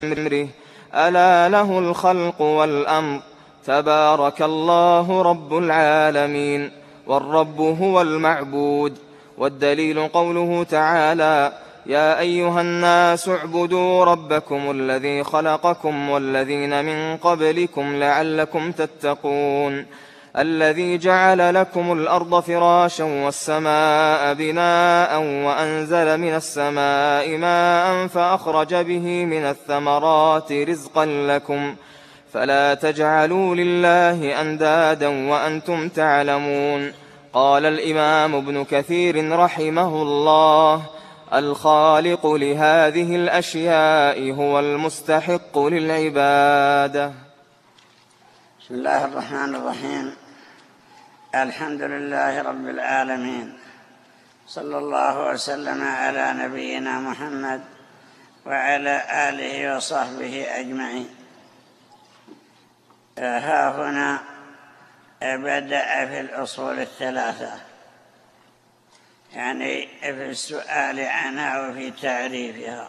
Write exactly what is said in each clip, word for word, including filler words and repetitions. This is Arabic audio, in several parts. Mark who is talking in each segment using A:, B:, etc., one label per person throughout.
A: أمره ألا له الخلق والأمر تبارك الله رب العالمين. والرب هو المعبود. والدليل قوله تعالى يا أيها الناس اعبدوا ربكم الذي خلقكم والذين من قبلكم لعلكم تتقون الذي جعل لكم الأرض فراشا والسماء بناء وأنزل من السماء ماء فأخرج به من الثمرات رزقا لكم فلا تجعلوا لله أندادا وأنتم تعلمون. قال الإمام ابن كثير رحمه الله الخالق لهذه الأشياء هو المستحق للعبادة.
B: بسم الله الرحمن الرحيم. الحمد لله رب العالمين، صلى الله وسلم على نبينا محمد وعلى آله وصحبه أجمعين. ها هنا بدأ في الأصول الثلاثة، يعني في السؤال عنها وفي تعريفها.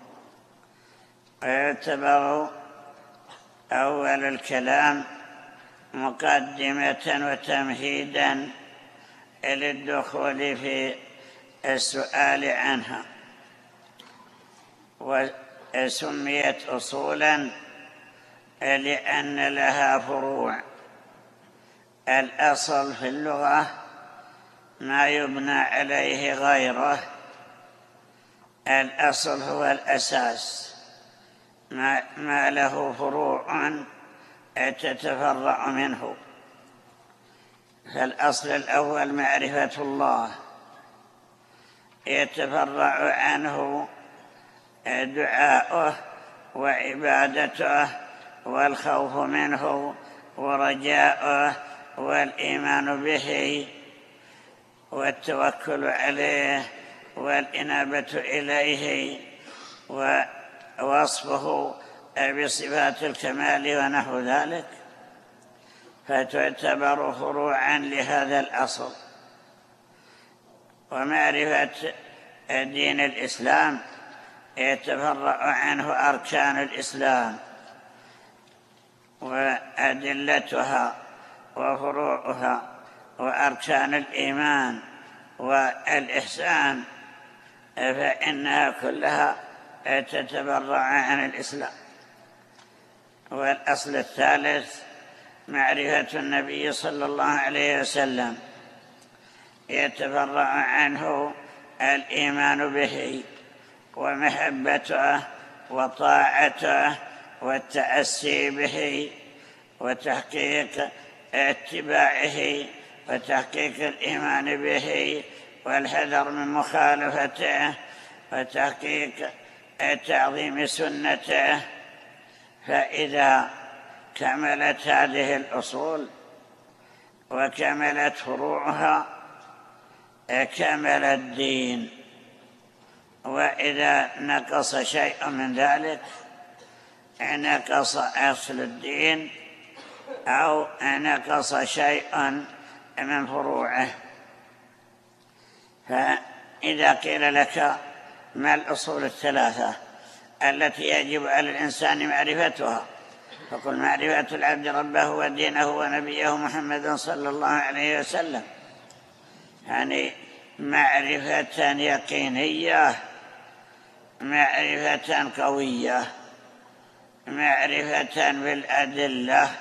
B: ويعتبر أول الكلام مقدمة وتمهيدا للدخول في السؤال عنها، وسميت أصولا لأن لها فروع. الأصل في اللغة ما يبنى عليه غيره، الأصل هو الأساس، ما, ما له فروع تتفرع منه. فالأصل الأول معرفة الله، يتفرع عنه دعاؤه وعبادته والخوف منه ورجاؤه والإيمان به والتوكل عليه والإنابة إليه ووصفه بصفات الكمال ونحو ذلك، فتعتبر فروعا لهذا الأصل. ومعرفة دين الإسلام يتفرع عنه أركان الإسلام وأدلتها وفروعها وأركان الإيمان والإحسان، فإنها كلها تتفرع عن الإسلام. والأصل الثالث معرفة النبي صلى الله عليه وسلم، يتفرع عنه الإيمان به ومحبته وطاعته والتأسي به وتحقيق اتباعه وتحقيق الإيمان به والحذر من مخالفته وتحقيق تعظيم سنته. فإذا كملت هذه الأصول وكملت فروعها كمل الدين. وإذا نقص شيء من ذلك نقص أصل الدين أو نقص شيء من فروعه. فإذا قيل لك ما الأصول الثلاثة التي يجب على الإنسان معرفتها، فقل معرفة العبد ربه ودينه ونبيه محمد صلى الله عليه وسلم، يعني معرفة يقينية، معرفة قوية، معرفة بالأدلة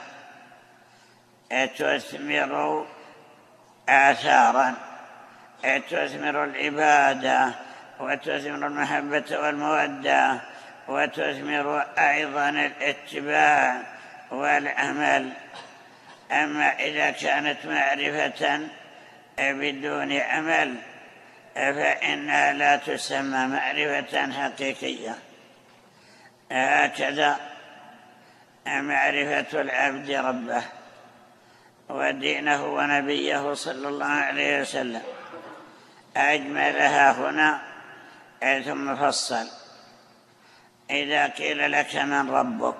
B: تثمر آثارا، تثمر العبادة وتثمر المحبة والمودة وتثمر أيضا الاتباع والعمل. أما إذا كانت معرفة بدون عمل فإنها لا تسمى معرفة حقيقية. هكذا معرفة العبد ربه ودينه ونبيه صلى الله عليه وسلم أجملها هنا ثم فصل. إذا قيل لك من ربك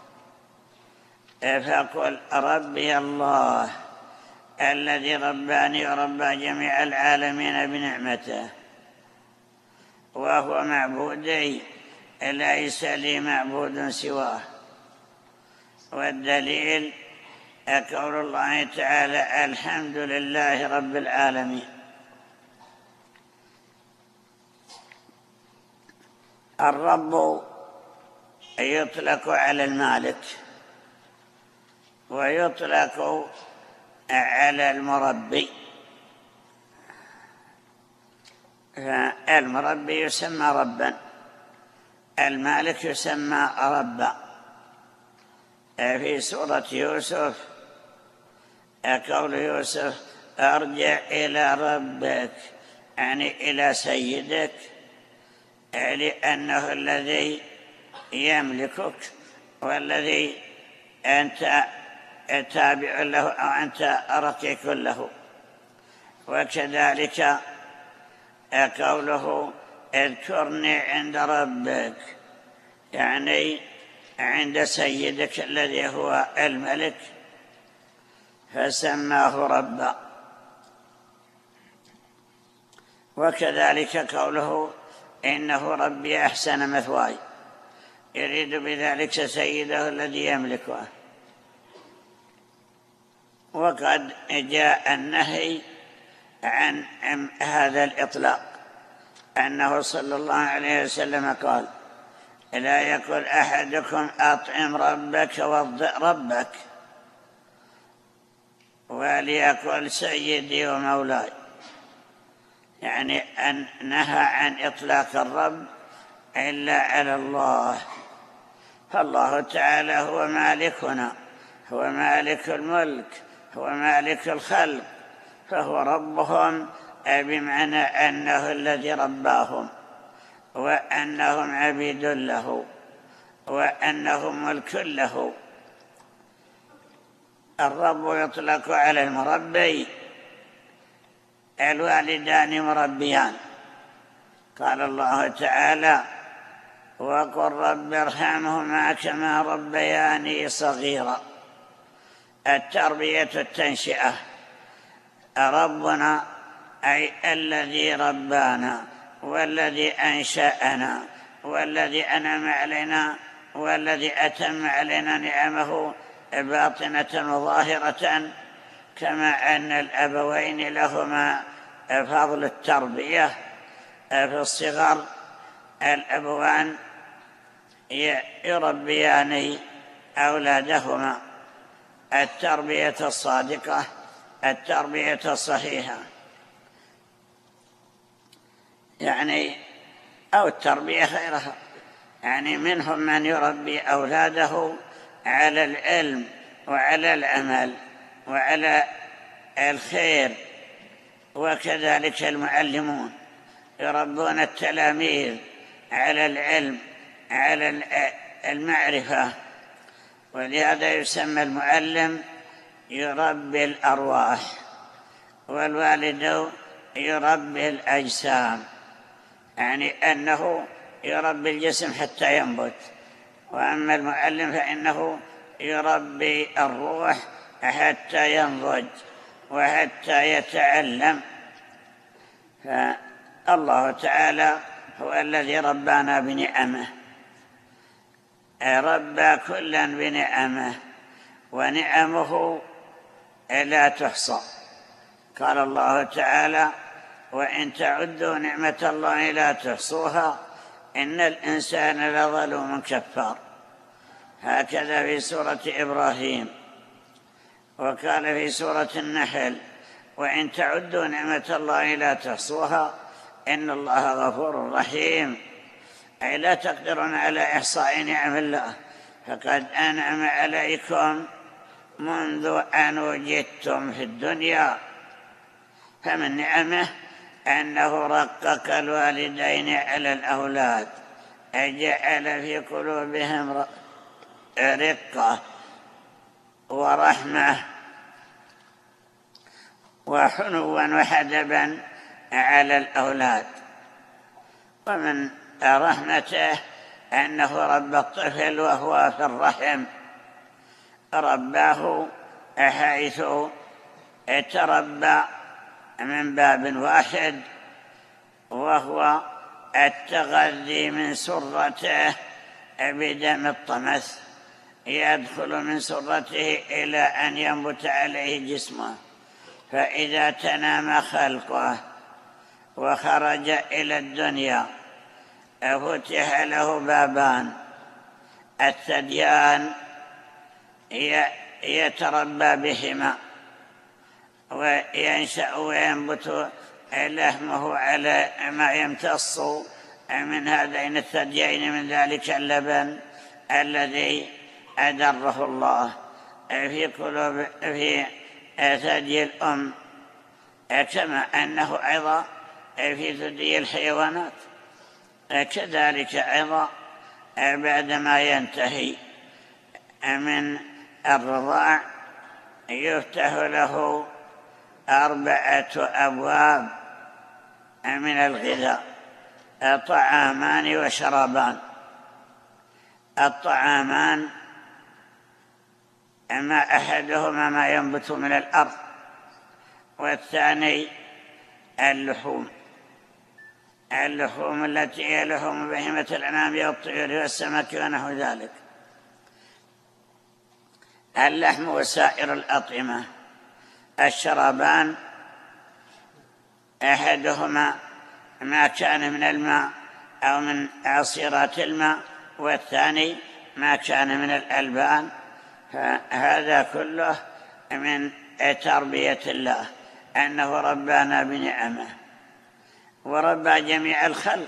B: فقل ربي الله الذي رباني وربى جميع العالمين بنعمته، وهو معبودي ليس لي معبود سواه. والدليل قول الله تعالى الحمد لله رب العالمين. الرب يطلق على المالك ويطلق على المربي. المربي يسمى ربا، المالك يسمى ربا. في سورة يوسف قول يوسف ارجع إلى ربك، يعني إلى سيدك، لأنه الذي يملكك والذي أنت تابع له أو أنت رقيق له. وكذلك قوله اذكرني عند ربك، يعني عند سيدك الذي هو الملك، فسماه ربا. وكذلك قوله إنه ربي أحسن مثواي، يريد بذلك سيده الذي يملكه. وقد جاء النهي عن هذا الإطلاق، أنه صلى الله عليه وسلم قال لا يقول أحدكم أطعم ربك وارض ربك، وليقول سيدي ومولاي، يعني أن نهى عن إطلاق الرب إلا على الله. فالله تعالى هو مالكنا، هو مالك الملك، هو مالك الخلق، فهو ربهم، بمعنى أنه الذي رباهم، وأنهم عبيد له، وأنهم ملك له. الرب يطلق على المربي، الوالدان مربيان. قال الله تعالى وقل رب ارحمهما كما ربياني صغيرا. التربية التنشئة، ربنا أي الذي ربانا والذي أنشأنا والذي أنعم علينا والذي أتم علينا نعمه باطنة وظاهرة، كما أن الأبوين لهما فضل التربية في الصغر. الأبوان يربيان أولادهما التربية الصادقة، التربية الصحيحة، يعني أو التربية خيرها. يعني منهم من يربي أولاده على العلم وعلى العمل وعلى الخير، وكذلك المعلمون يربون التلاميذ على العلم، على المعرفة. ولهذا يسمى المعلم يربي الأرواح، والوالد يربي الأجسام، يعني أنه يربي الجسم حتى ينبت. وأما المعلم فإنه يربي الروح حتى ينضج وحتى يتعلم. فالله تعالى هو الذي ربانا بنعمه، ربى كلا بنعمه، ونعمه لا تحصى. قال الله تعالى وإن تعدوا نعمة الله لا تحصوها إن الإنسان لظلوم كفار. هكذا في سورة إبراهيم. وقال في سورة النحل وإن تعدوا نعمة الله لا تحصوها إن الله غفور رحيم، أي لا تقدرون على إحصاء نعم الله، فقد أنعم عليكم منذ أن وجدتم في الدنيا. فمن نعمه أنه رقق الوالدين على الأولاد، أجعل في قلوبهم رقة ورحمة وحنوا وحدبا على الأولاد. ومن رحمته أنه رب الطفل وهو في الرحم، رباه حيث تربى من باب واحد، وهو التغذي من سرته بدم الطمث يدخل من سرته إلى أن ينبت عليه جسمه، فإذا تنام خلقه وخرج إلى الدنيا فتح له بابان: الثديان يتربى بهما وينشأ وينبت لحمه على ما يمتص من هذين الثديين من ذلك اللبن الذي أدره الله في قلوب في ثدي الأم، كما أنه أيضا في ثدي الحيوانات، كذلك أيضا بعدما ينتهي من الرضاع يفتح له أربعة أبواب من الغذاء: طعامان وشرابان. الطعامان ما أحدهما ما ينبت من الأرض، والثاني اللحوم اللحوم التي هي لحوم بهيمة الأنعام والطيور والسمك ونحو ذلك. اللحم وسائر الأطعمة. الشرابان أحدهما ما كان من الماء أو من عصيرات الماء، والثاني ما كان من الألبان. هذا كله من تربية الله، أنه ربانا بنعمه وربى جميع الخلق،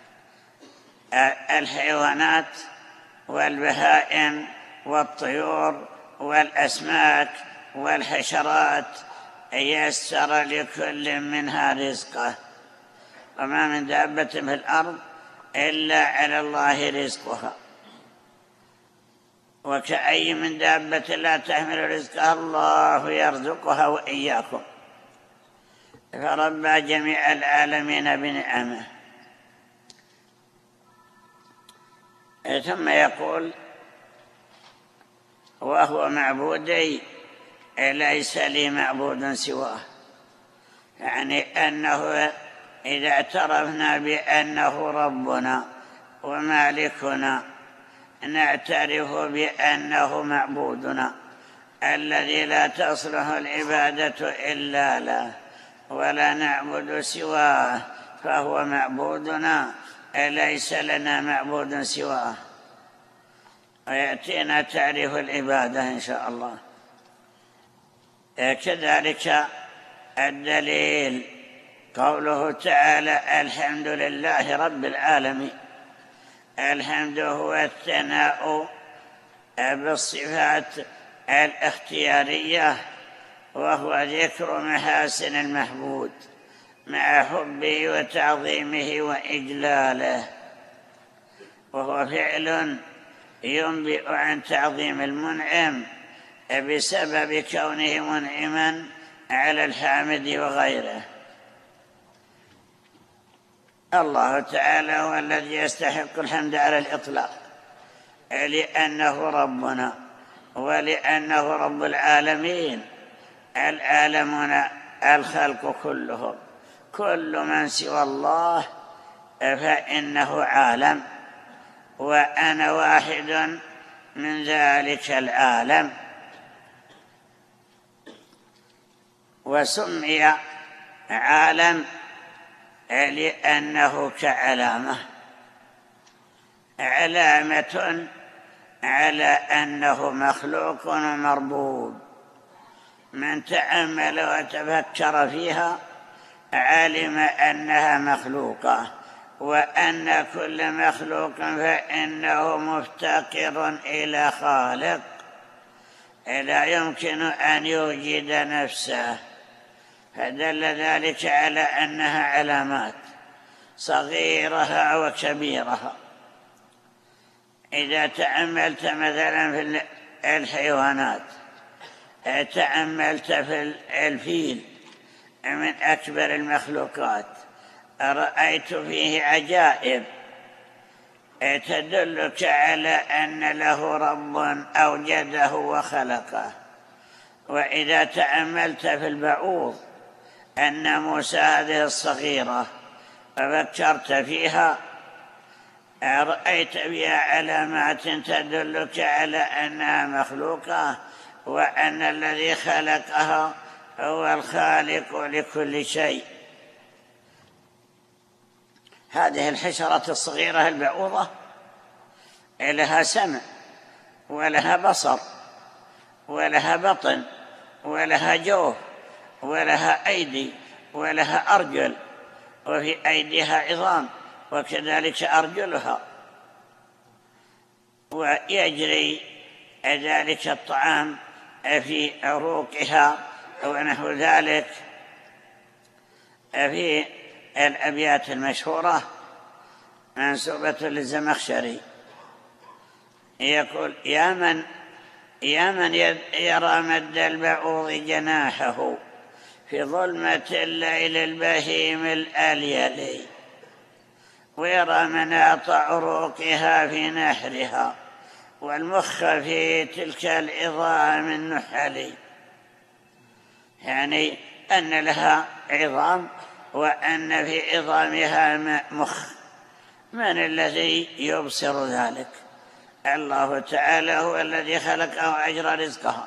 B: الحيوانات والبهائم والطيور والأسماك والحشرات، يسر لكل منها رزقه، وما من دابة في الأرض إلا على الله رزقها، وكأي من دابة لا تحمل رزقها الله يرزقها وإياكم. فربى جميع العالمين بنعمه. ثم يقول: وهو معبودي ليس لي معبود سواه، يعني أنه إذا اعترفنا بأنه ربنا ومالكنا نعترف بأنه معبودنا الذي لا تصلح العبادة إلا له ولا نعبد سواه، فهو معبودنا ليس لنا معبود سواه. ويأتينا تعريف العبادة إن شاء الله. كذلك الدليل قوله تعالى: الحمد لله رب العالمين. الحمد هو الثناء بالصفات الاختيارية، وهو ذكر محاسن المحمود مع حبه وتعظيمه وإجلاله، وهو فعل ينبئ عن تعظيم المنعم بسبب كونه منعما على الحامد وغيره. الله تعالى هو الذي يستحق الحمد على الإطلاق، لأنه ربنا ولأنه رب العالمين. العالمون الخلق كلهم، كل من سوى الله فإنه عالم، وأنا واحد من ذلك العالم. وسمي عالم لأنه كعلامة، علامة على أنه مخلوق ومربوب. من تأمل وتفكر فيها علم أنها مخلوقة، وأن كل مخلوق فإنه مفتقر إلى خالق لا يمكن أن يوجد نفسه، فدل ذلك على أنها علامات صغيرها وكبيرها. إذا تأملت مثلا في الحيوانات، تأملت في الفيل من أكبر المخلوقات، رأيت فيه عجائب تدلك على أن له رب أوجده وخلقه. وإذا تأملت في البعوض، الناموسة هذه الصغيرة فكرت فيها رأيت بها علامات تدلك على أنها مخلوقة وأن الذي خلقها هو الخالق لكل شيء. هذه الحشرة الصغيرة البعوضة لها سمع ولها بصر ولها بطن ولها جوف ولها أيدي ولها أرجل، وفي أيديها عظام وكذلك أرجلها، ويجري ذلك الطعام في عروقها ونحو ذلك. في الأبيات المشهورة منسوبة للزمخشري يقول: يا من يا من يرى مد البعوض جناحه في ظلمة الليل البهيم الأليل، ويرى مناط عروقها في نحرها والمخ في تلك العظام النحل، يعني أن لها عظام وأن في عظامها مخ. من الذي يبصر ذلك؟ الله تعالى هو الذي خلقها وأجرى رزقها،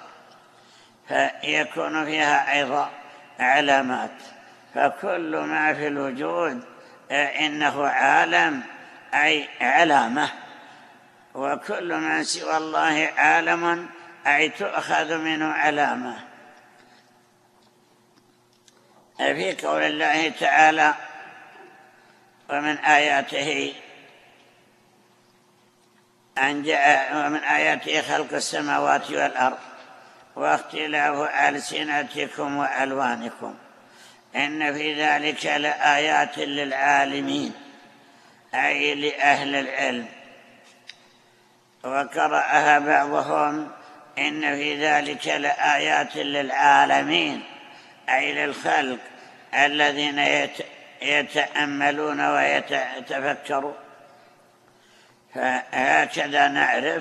B: فيكون فيها أيضا علامات. فكل ما في الوجود إنه عالم أي علامة، وكل ما سوى الله عالم أي تؤخذ منه علامة. في قول الله تعالى: ومن آياته أن جاء ومن آياته خلق السماوات والأرض واختلاف ألسنتكم وألوانكم إن في ذلك لآيات للعالمين أي لأهل العلم. وقرأها بعضهم إن في ذلك لآيات للعالمين أي للخلق الذين يتأملون ويتفكرون. فهكذا نعرف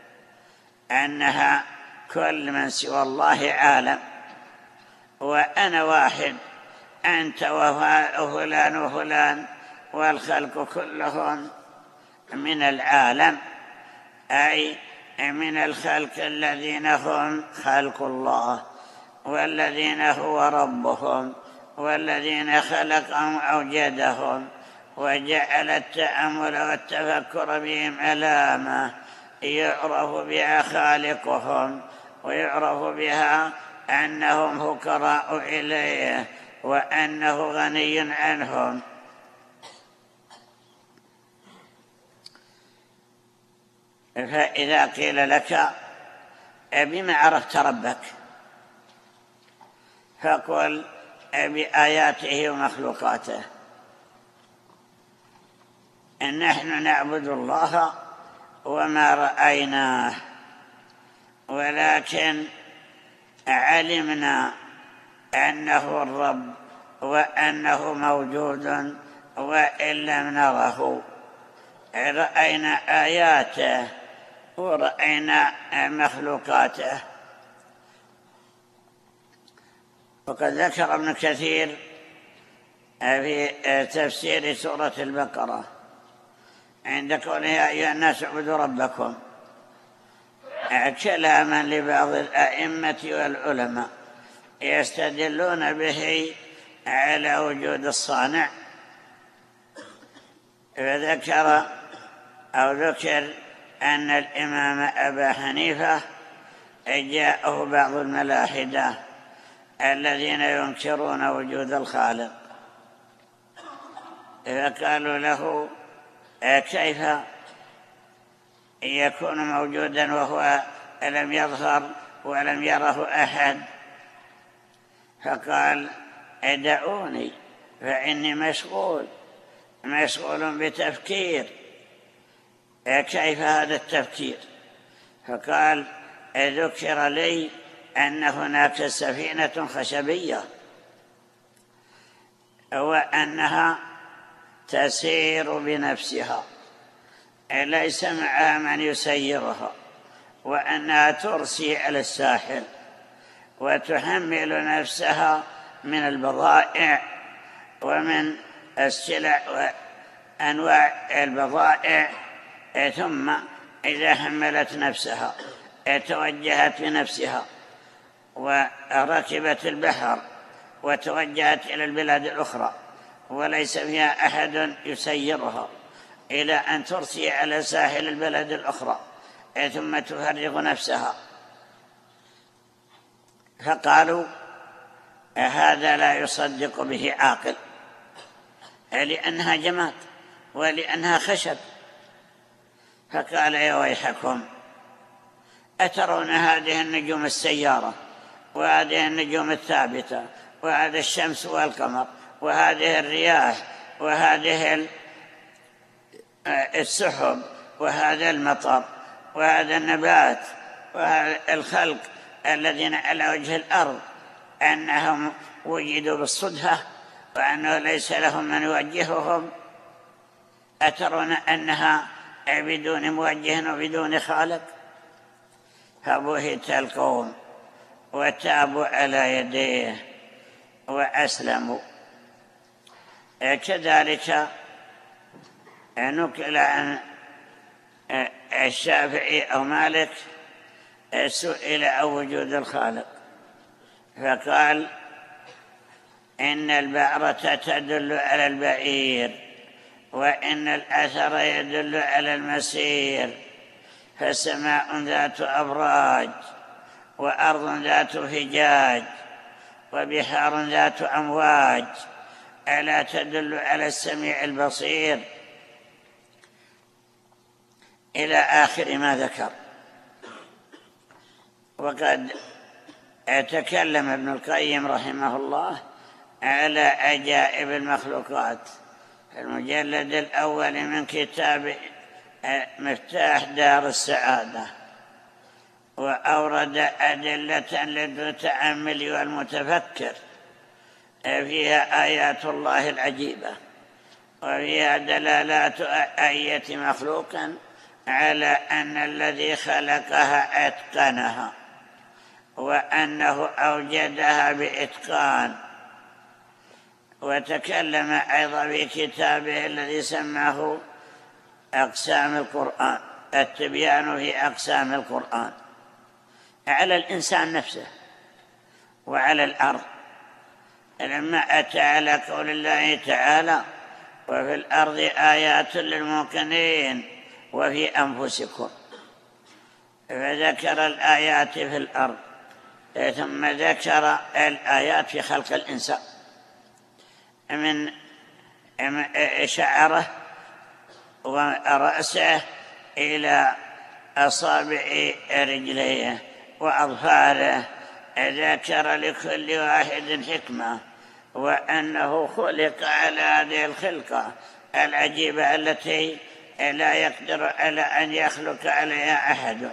B: أنها كل من سوى الله عالم، وأنا واحد، أنت وفلان وفلان، والخلق كلهم من العالم أي من الخلق الذين هم خلق الله، والذين هو ربهم، والذين خلقهم أوجدهم وجعل التأمل والتفكر بهم علامة يعرف بها خالقهم، ويعرف بها أنهم فقراء إليه وأنه غني عنهم. فإذا قيل لك بما عرفت ربك فقل بآياته ومخلوقاته. نحن نعبد الله وما رأيناه، ولكن علمنا أنه الرب وأنه موجود وإن لم نره. رأينا آياته ورأينا مخلوقاته. وقد ذكر ابن كثير في تفسير سورة البقرة عند قوله: يا أيها الناس اعبدوا ربكم، كلاما لبعض الأئمة والعلماء يستدلون به على وجود الصانع. فذكر أو ذكر أن الإمام أبا حنيفة جاءه بعض الملاحدة الذين ينكرون وجود الخالق، فقالوا له: كيف يكون موجودا وهو لم يظهر ولم يره أحد؟ فقال: دعوني فإني مشغول مشغول بتفكير. كيف هذا التفكير؟ فقال: ذكر لي أن هناك سفينة خشبية وأنها تسير بنفسها ليس معها من يسيرها، وأنها ترسي على الساحل وتحمل نفسها من البضائع ومن السلع وأنواع البضائع، ثم إذا حملت نفسها توجهت بنفسها وركبت البحر وتوجهت إلى البلاد الأخرى وليس فيها أحد يسيرها إلى أن ترسي على ساحل البلد الأخرى ثم تفرغ نفسها، فقالوا هذا لا يصدق به عاقل، لأنها جماد ولأنها خشب. فقال يا ويحكم، أترون هذه النجوم السيارة وهذه النجوم الثابتة وهذا الشمس والقمر وهذه الرياح وهذه السحب وهذا المطر وهذا النبات وهذا الخلق الذين على وجه الأرض أنهم وجدوا بالصدفة وأنه ليس لهم من يوجههم؟ أترون أنها بدون موجه وبدون خالق؟ فبهت القوم وتابوا على يديه وأسلموا. كذلك نقل عن الشافعي أو مالك سئل عن وجود الخالق فقال إن البعرة تدل على البعير وإن الأثر يدل على المسير، فسماء ذات أبراج وأرض ذات فجاج وبحار ذات أمواج، ألا تدل على السميع البصير؟ إلى آخر ما ذكر. وقد تكلم ابن القيم رحمه الله على عجائب المخلوقات في المجلد الأول من كتاب مفتاح دار السعادة، وأورد أدلة للمتأمل والمتفكر فيها آيات الله العجيبة وفيها دلالات أية مخلوق على أن الذي خلقها أتقنها وأنه أوجدها بإتقان. وتكلم أيضا في كتابه الذي سماه أقسام القرآن، التبيان في أقسام القرآن، على الإنسان نفسه وعلى الأرض، لما أتى على قول الله تعالى وفي الأرض آيات للموقنين وفي أنفسكم، فذكر الآيات في الأرض ثم ذكر الآيات في خلق الإنسان من شعره ورأسه إلى أصابع رجليه وأظفاره، ذكر لكل واحد حكمة وأنه خلق على هذه الخلقة العجيبة التي لا يقدر على أن يخلق عليها أحد.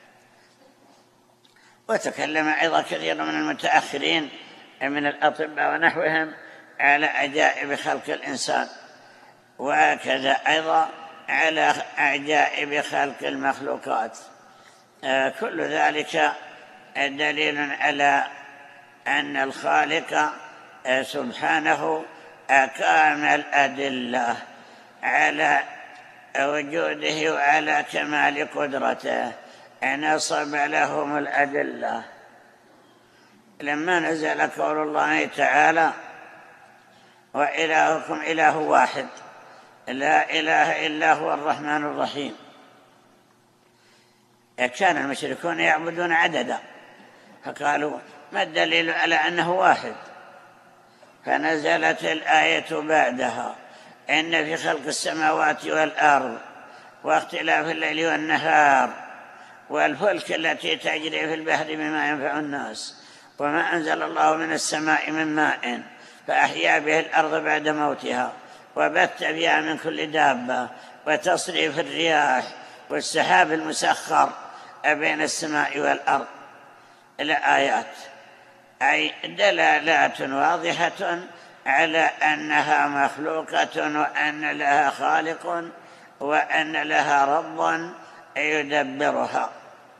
B: وتكلم أيضا كثير من المتأخرين من الأطباء ونحوهم على عجائب خلق الإنسان، وهكذا أيضا على عجائب خلق المخلوقات. كل ذلك دليل على أن الخالق سبحانه أقام الأدلة على وجوده وعلى كمال قدرته، نصب لهم الأدلة. لما نزل قول الله تعالى وإلهكم إله واحد لا إله إلا هو الرحمن الرحيم، كان المشركون يعبدون عددا، فقالوا ما الدليل على أنه واحد؟ فنزلت الآية بعدها إن في خلق السماوات والأرض واختلاف الليل والنهار والفلك التي تجري في البحر بما ينفع الناس وما أنزل الله من السماء من ماء فأحيا به الأرض بعد موتها وبث فيها من كل دابة وتصريف الرياح والسحاب المسخر بين السماء والأرض، الآيات أي دلالات واضحة على أنها مخلوقة وأن لها خالق وأن لها رب يدبرها.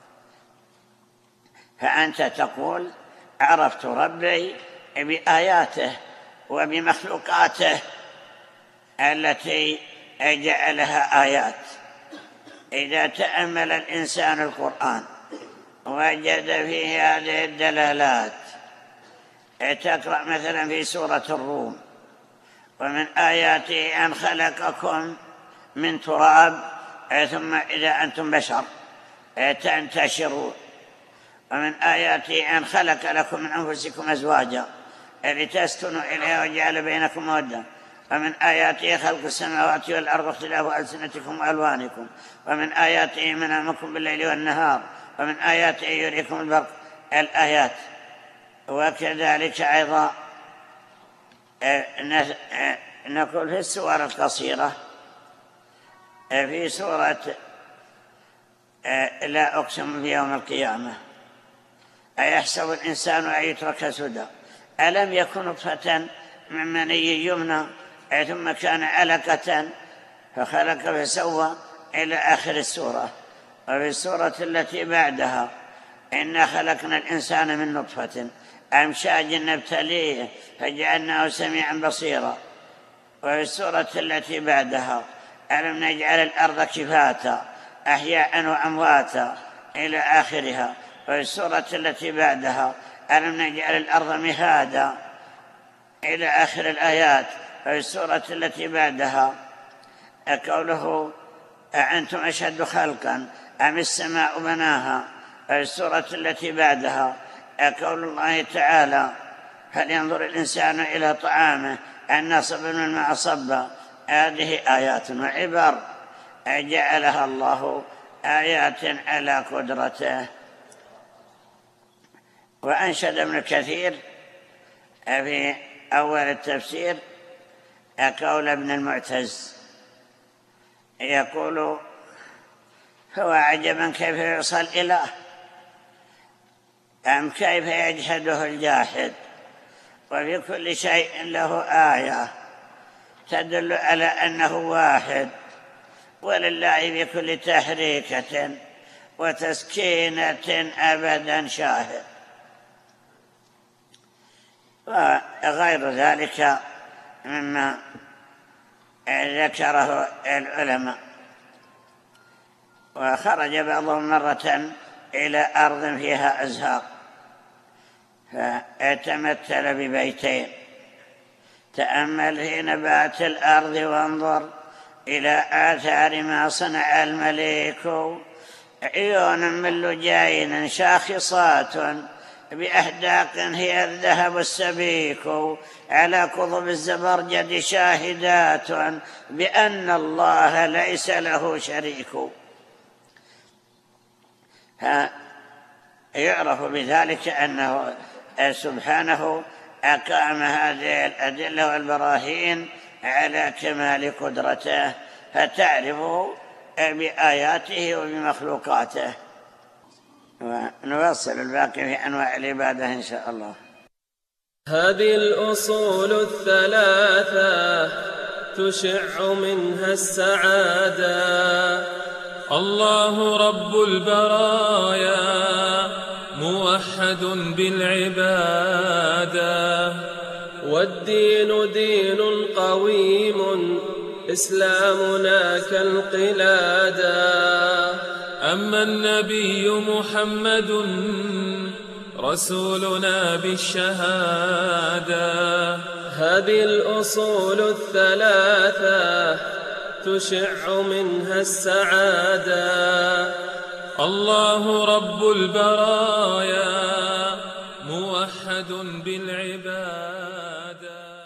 B: فأنت تقول عرفت ربي بآياته وبمخلوقاته التي جعلها آيات. إذا تأمل الإنسان القرآن وجد فيه هذه الدلالات. تقرأ مثلا في سورة الروم: ومن آياته أن خلقكم من تراب ثم إذا أنتم بشر تنتشرون. ومن آياته أن خلق لكم من أنفسكم أزواجا لتسكنوا إليها وجعل بينكم مودة. ومن آياته خلق السماوات والأرض واختلاف ألسنتكم وألوانكم. ومن آياته منامكم بالليل والنهار. ومن آياته يريكم البرق. الآيات. وكذلك أيضا نقول في السور القصيرة في سورة لا أقسم بيوم القيامة: أيحسب الإنسان أن يترك سدى ألم يكن نطفة من مني يمنى ثم كان علقة فخلق فسوى إلى آخر السورة. وفي السورة التي بعدها: إنا خلقنا الإنسان من نطفة أمشاج نبتليه فجعلناه سميعا بصيرا. وفي السورة التي بعدها: ألم نجعل الأرض كفاتا أحياء وأمواتا إلى آخرها. وفي السورة التي بعدها: ألم نجعل الأرض مهادا إلى آخر الآيات. وفي السورة التي بعدها قوله: أأنتم أشد خلقا أم السماء بناها. وفي السورة التي بعدها قول الله تعالى: هل ينظر الإنسان إلى طعامه أن صببنا الماء صبا. هذه آيات وعبر جعلها الله آيات على قدرته. وأنشد ابن كثير في أول التفسير قول ابن المعتز يقول: هو عجبا كيف يوصل إله أم كيف يجحده الجاحد. وفي كل شيء له آية تدل على أنه واحد، ولله بكل تحريكة وتسكينة أبدا شاهد. وغير ذلك مما ذكره العلماء. وخرج بعضهم مرة إلى أرض فيها أزهار فتمثل ببيتين: تأمل في نبات الأرض وانظر إلى آثار ما صنع المليك. عيون من لجين شاخصات بأحداق هي الذهب السبيك، على قضب الزبرجد شاهدات بأن الله ليس له شريك. يعرف بذلك أنه سبحانه أقام هذه الأدلة والبراهين على كمال قدرته، فتعرفه بآياته وبمخلوقاته. ونواصل الباقي في أنواع العبادة إن شاء الله.
C: هذه الأصول الثلاثة تشع منها السعادة: الله رب البرايا موحد بالعبادة، والدين دين قويم إسلامنا كالقلادة. أما النبي محمد رسولنا بالشهادة. هذه الأصول الثلاثة تشع منها السعادة: الله رب البرايا موحد بالعبادة.